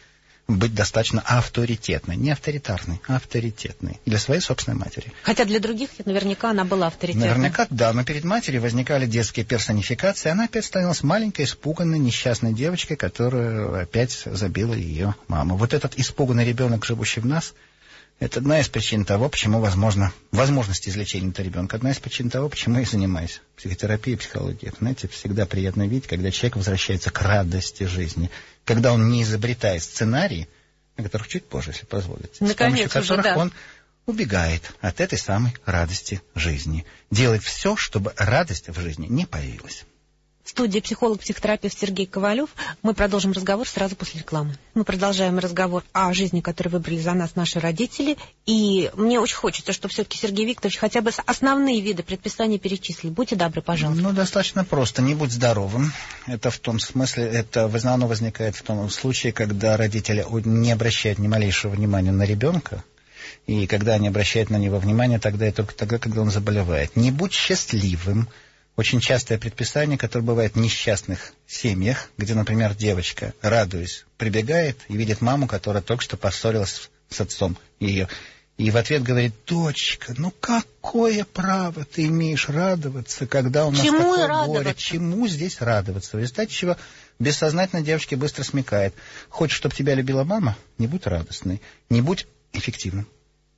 быть достаточно авторитетной. Не авторитарной, а авторитетной. Для своей собственной матери. Хотя для других наверняка она была авторитетной. Наверняка, да, но перед матерью возникали детские персонификации. Она опять становилась маленькой, испуганной, несчастной девочкой, которую опять забила ее мама. Вот этот испуганный ребенок, живущий в нас, это одна из причин того, почему возможность излечения этого ребенка. Одна из причин того, почему я занимаюсь психотерапией, психологией. Знаете, всегда приятно видеть, когда человек возвращается к радости жизни. Когда он не изобретает сценарии, о которых чуть позже, если позволите, с помощью которых он убегает от этой самой радости жизни. Делает все, чтобы радость в жизни не появилась. В студии психолог-психотерапевт Сергей Ковалев. Мы продолжим разговор сразу после рекламы. Мы продолжаем разговор о жизни, которую выбрали за нас наши родители. И мне очень хочется, чтобы все-таки Сергей Викторович хотя бы основные виды предписаний перечислил. Будьте добры, пожалуйста. Ну, достаточно просто. Не будь здоровым. Это в том смысле, это в основном возникает в том случае, когда родители не обращают ни малейшего внимания на ребенка. И когда они обращают на него внимание, тогда и только тогда, когда он заболевает. Не будь счастливым. Очень частое предписание, которое бывает в несчастных семьях, где, например, девочка, радуясь, прибегает и видит маму, которая только что поссорилась с отцом ее. И в ответ говорит: дочка, ну какое право ты имеешь радоваться, когда у нас такое горе? Чему здесь радоваться? В результате чего бессознательно девочке быстро смекает: хочешь, чтобы тебя любила мама? Не будь радостной, не будь эффективным.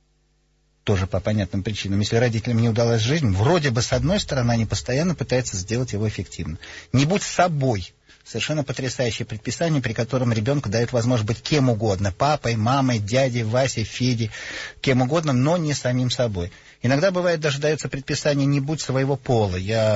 Тоже по понятным причинам. Если родителям не удалась жизнь, вроде бы с одной стороны они постоянно пытаются сделать его эффективным. Не будь собой. Совершенно потрясающее предписание, при котором ребенку дают возможность быть кем угодно. Папой, мамой, дядей, Васей, Федей, кем угодно, но не самим собой. Иногда бывает даже дается предписание: не будь своего пола.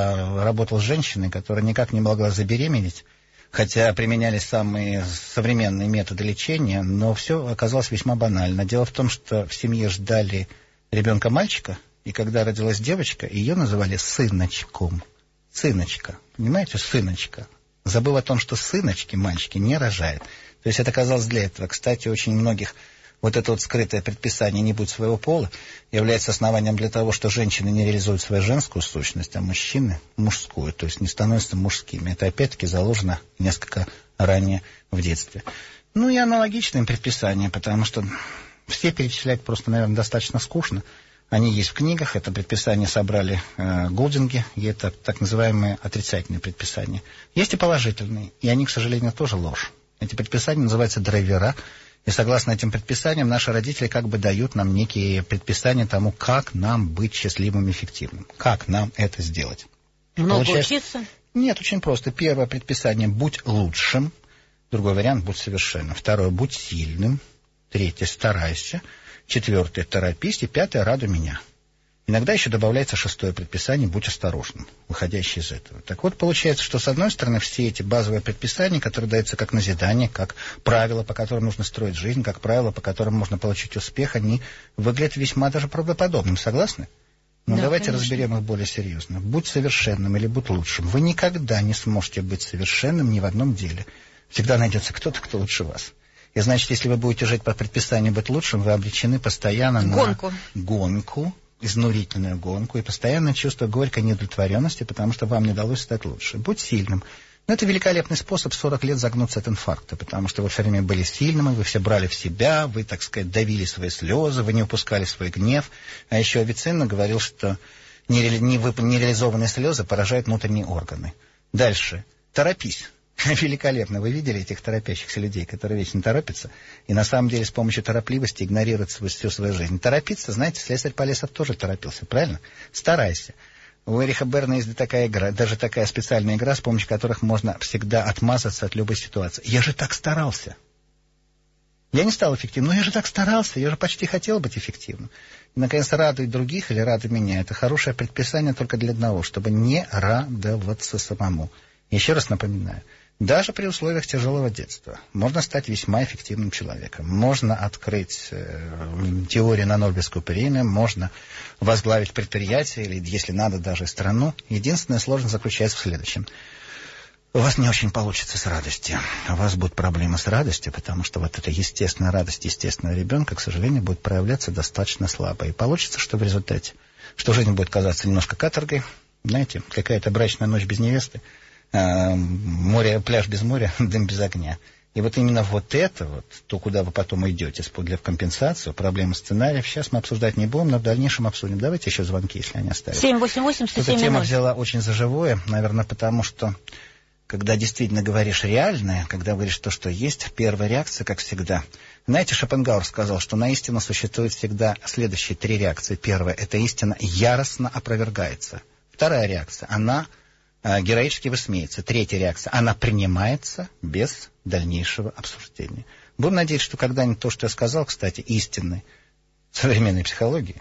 Я работал с женщиной, которая никак не могла забеременеть, хотя применялись самые современные методы лечения, но все оказалось весьма банально. Дело в том, что в семье ждали ребенка мальчика, и когда родилась девочка, ее называли сыночком. Сыночка. Понимаете, сыночка. Забыл о том, что сыночки, мальчики, не рожают. То есть это оказалось для этого. Кстати, очень многих вот это вот скрытое предписание «не будь своего пола» является основанием для того, что женщины не реализуют свою женскую сущность, а мужчины мужскую, то есть не становятся мужскими. Это опять-таки заложено несколько ранее в детстве. Ну и аналогичные предписания, потому что все перечислять просто, наверное, достаточно скучно. Они есть в книгах, это предписания собрали Голдинги, и это так называемые отрицательные предписания. Есть и положительные, и они, к сожалению, тоже ложь. Эти предписания называются драйвера, и согласно этим предписаниям наши родители как бы дают нам некие предписания тому, как нам быть счастливым и эффективным, как нам это сделать. Много учиться? Нет, очень просто. Первое предписание — будь лучшим, другой вариант — будь совершенным, второе — будь сильным, третье — старайся, четвертое — торопись, и пятое — радуй меня. Иногда еще добавляется шестое предписание — будь осторожным, выходящее из этого. Так вот, получается, что с одной стороны все эти базовые предписания, которые даются как назидание, как правила, по которым нужно строить жизнь, как правила, по которым можно получить успех, они выглядят весьма даже правдоподобным. Согласны? Но да, давайте конечно разберем их более серьезно. Будь совершенным или будь лучшим. Вы никогда не сможете быть совершенным ни в одном деле. Всегда найдется кто-то, кто лучше вас. И значит, если вы будете жить по предписанию быть лучшим, вы обречены постоянно на гонку, изнурительную гонку, и постоянное чувство горькой неудовлетворенности, потому что вам не удалось стать лучше. Будь сильным. Но это великолепный способ 40 лет загнуться от инфаркта, потому что вы все время были сильными, вы все брали в себя, вы, так сказать, давили свои слезы, вы не упускали свой гнев. А еще Авиценна говорил, что нереализованные слезы поражают внутренние органы. Дальше. Торопись. Великолепно. Вы видели этих торопящихся людей, которые вечно торопятся, и на самом деле с помощью торопливости игнорируют всю свою жизнь. Торопиться, знаете, слесарь Полесов тоже торопился, правильно? Старайся. У Эриха Берна есть такая игра, даже такая специальная игра, с помощью которых можно всегда отмазаться от любой ситуации. Я же так старался. Я не стал эффективным, но я же так старался, я же почти хотел быть эффективным. И, наконец, радуй других или радуй меня. Это хорошее предписание только для одного, чтобы не радоваться самому. Еще раз напоминаю. Даже при условиях тяжелого детства можно стать весьма эффективным человеком. Можно открыть теорию на Нобелевскую премию, можно возглавить предприятие или, если надо, даже страну. Единственная сложность заключается в следующем. У вас не очень получится с радостью. У вас будут проблемы с радостью, потому что вот эта естественная радость естественного ребенка, к сожалению, будет проявляться достаточно слабо. И получится, что в результате, что жизнь будет казаться немножко каторгой. Знаете, какая-то брачная ночь без невесты. Море, пляж без моря, дым без огня. И вот именно вот это, вот, то, куда вы потом идете для компенсации, проблемы сценариев, сейчас мы обсуждать не будем, но в дальнейшем обсудим. Давайте еще звонки, если они остались. 788-107-0. Эта тема взяла очень за живое, наверное, потому что, когда действительно говоришь реальное, когда говоришь то, что есть, первая реакция, как всегда. Знаете, Шопенгауэр сказал, что на истину существует всегда следующие 3 реакции. Первая — это истина яростно опровергается. Вторая реакция — она героически высмеется. Третья реакция — она принимается без дальнейшего обсуждения. Будем надеяться, что когда-нибудь то, что я сказал, кстати, истинной современной психологии,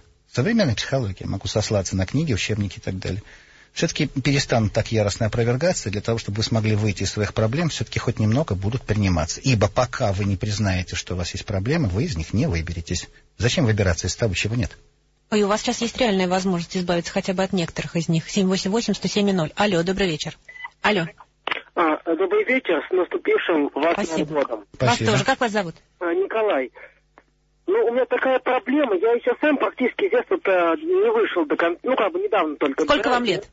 могу сослаться на книги, учебники и так далее, все-таки перестанут так яростно опровергаться, для того, чтобы вы смогли выйти из своих проблем, все-таки хоть немного будут приниматься. Ибо пока вы не признаете, что у вас есть проблемы, вы из них не выберетесь. Зачем выбираться из того, чего нет? Ой, у вас сейчас есть реальная возможность избавиться хотя бы от некоторых из них. 788-107-0. Алло, добрый вечер. Алло. Добрый вечер, с наступившим вас Новым годом. Вас тоже. Как вас зовут? Николай. Ну, у меня такая проблема, я еще сам практически с детства не вышел до конца, недавно только. Сколько вам лет?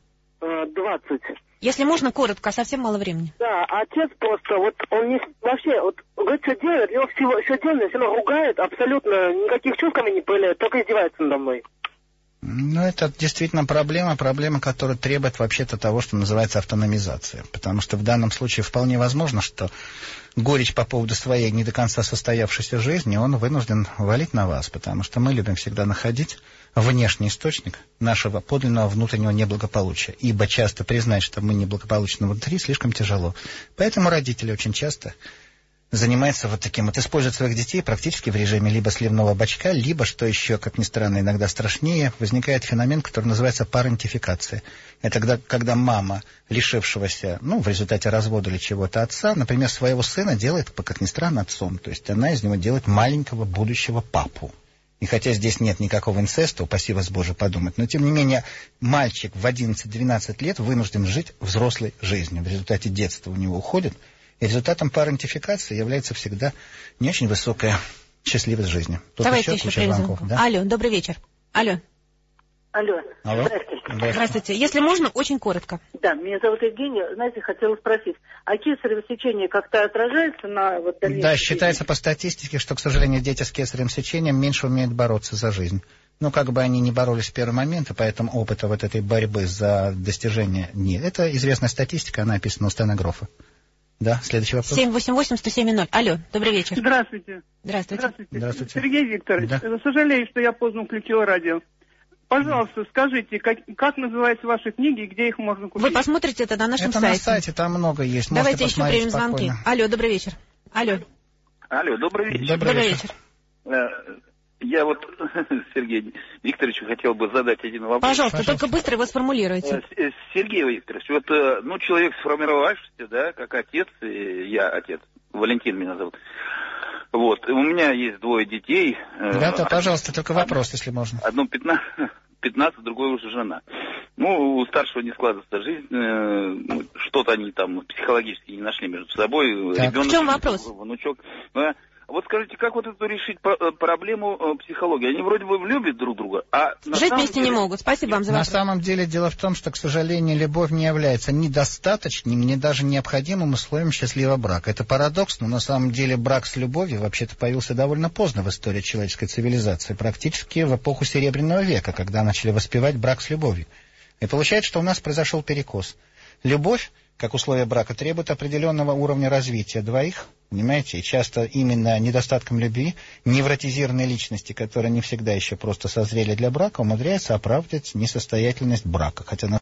20. Если можно, коротко, совсем мало времени. Да, отец просто, он не вообще, говорит, что делает, его все делает, все равно ругает, абсолютно никаких чувств ко мне не проявляет, только издевается надо мной. Ну, это действительно проблема, которая требует вообще-то того, что называется автономизация. Потому что в данном случае вполне возможно, что горечь по поводу своей не до конца состоявшейся жизни он вынужден валить на вас, потому что мы любим всегда находить внешний источник нашего подлинного внутреннего неблагополучия. Ибо часто признать, что мы неблагополучны внутри, слишком тяжело. Поэтому родители очень часто занимается используют своих детей практически в режиме либо сливного бачка, либо, что еще, как ни странно, иногда страшнее, возникает феномен, который называется парентификация. Это когда мама, лишившегося, в результате развода или чего-то отца, например, своего сына делает, как ни странно, отцом. То есть она из него делает маленького будущего папу. И хотя здесь нет никакого инцеста, упаси вас Боже подумать, но тем не менее мальчик в 11-12 лет вынужден жить взрослой жизнью. В результате детства у него уходит. И результатом парентификации является всегда не очень высокая счастливость жизни. Тут давайте еще примем звонков. Да? Алло, добрый вечер. Алло. Алло. Здравствуйте. Здравствуйте. Если можно, очень коротко. Да, меня зовут Евгения. Знаете, хотела спросить, а кесарево сечение как-то отражается на дальнейшем? Да, считается по статистике, что, к сожалению, дети с кесаревым сечением меньше умеют бороться за жизнь. Они не боролись в первый момент, и поэтому опыта этой борьбы за достижение нет. Это известная статистика, она описана у Стена Грофа. Да, следующий вопрос. 788-107-0. Алло, добрый вечер. Здравствуйте. Здравствуйте. Сергей Викторович, да. Сожалею, что я поздно включила радио. Пожалуйста, скажите, как называются ваши книги и где их можно купить? Вы посмотрите это на нашем сайте. Это на сайте, там много есть. Давайте еще примем звонки. Алло, добрый вечер. Алло, добрый вечер. Добрый вечер. Я Сергею Викторовичу хотел бы задать один вопрос. Пожалуйста, только быстро его сформулируйте. Сергей Викторович, человек сформировавшийся, да, как отец, я отец, Валентин меня зовут. У меня есть 2 детей. Да, пожалуйста, только вопрос, если можно. Одно 15, другое уже жена. У старшего не складывается жизнь, что-то они там психологически не нашли между собой. Ребенок, в чем вопрос? Внучок. Скажите, как эту решить проблему психологии? Они вроде бы любят друг друга, а жить вместе не могут. Спасибо вам за вопрос. На самом деле дело в том, что, к сожалению, любовь не является ни достаточным, ни даже необходимым условием счастливого брака. Это парадокс, но на самом деле брак с любовью вообще-то появился довольно поздно в истории человеческой цивилизации, практически в эпоху Серебряного века, когда начали воспевать брак с любовью. И получается, что у нас произошел перекос. Любовь, как условие брака, требует определенного уровня развития двоих, понимаете, и часто именно недостатком любви невротизированные личности, которые не всегда еще просто созрели для брака, умудряются оправдывать несостоятельность брака, хотя